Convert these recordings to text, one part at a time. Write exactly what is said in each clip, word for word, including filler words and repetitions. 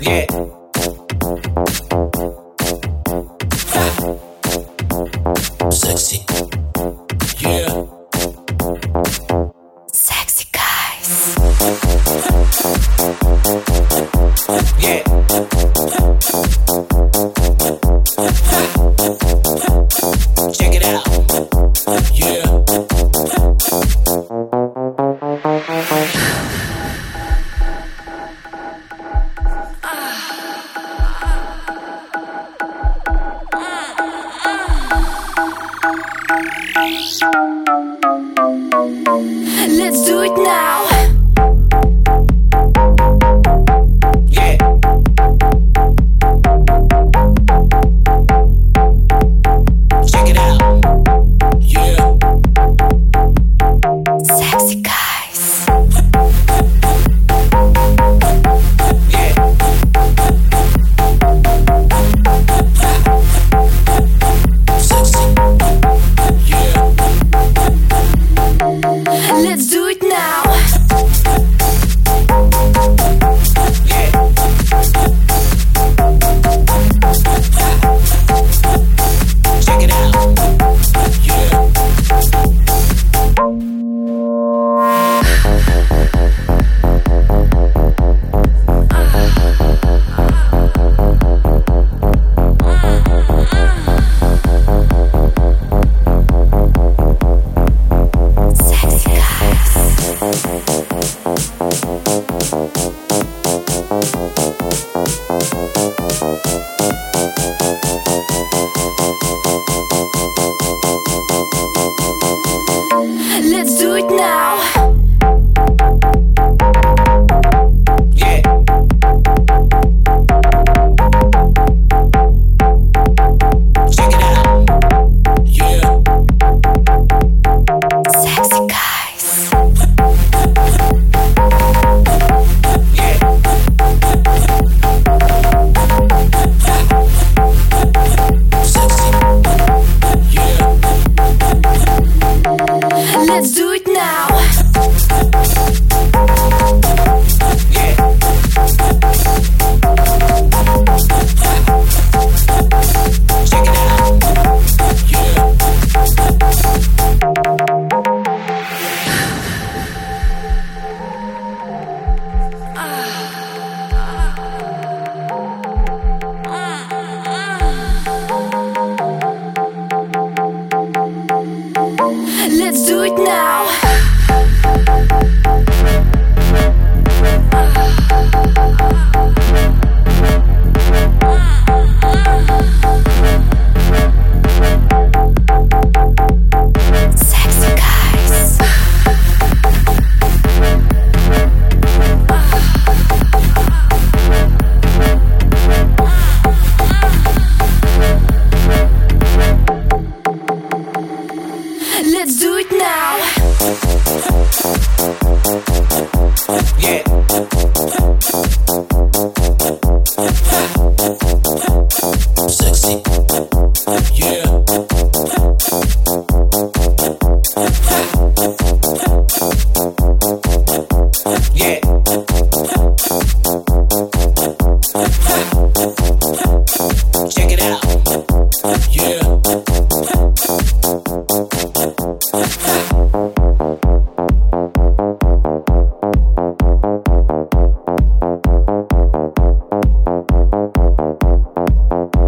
Yeah. Sexy. Yeah. Sexy guys. Yeah. Check it out. Yeah. Let's do it now. Yeah. Check it out. Yeah. Sexy guys. Yeah. Sexy. Yeah. Let's do it now. Yeah. Check it out. Yeah. Sexy guys. Let's do it now. Yeah. Check it out. Yeah. Sexy guys. Yeah. Sexy. Yeah. Let's do it now. Yeah. Check it out. Yeah. Let's do it now. Sexy guys. Let's do it now. Yeah. Sexy. Yeah. Yeah. Check it out. Yeah.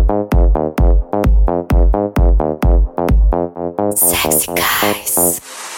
Sexy guys.